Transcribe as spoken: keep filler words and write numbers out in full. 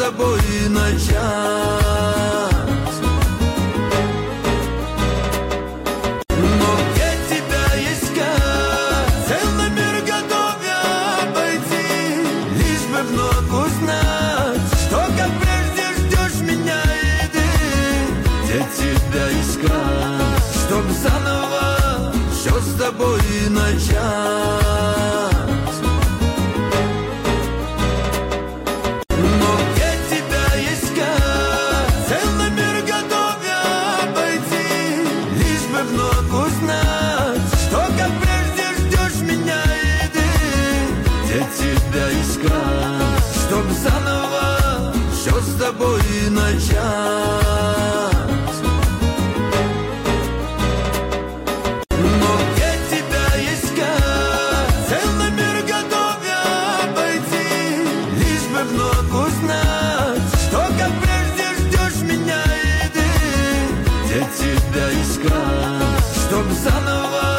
тобой начать. Но где тебя искать? Целый мир готов я обойти, лишь бы вновь узнать, что как прежде ждешь меня, и ты, где тебя искать, чтоб заново все с тобой начать. Но где тебя искать? Целый мир готов я обойти, лишь бы вновь узнать, что как прежде ждешь меня, и ты, где тебя искать, чтоб заново все с тобой начать. Но где тебя искать? Целый мир готов я обойти, лишь бы вновь узнать, что как прежде ждешь меня, и ты, где тебя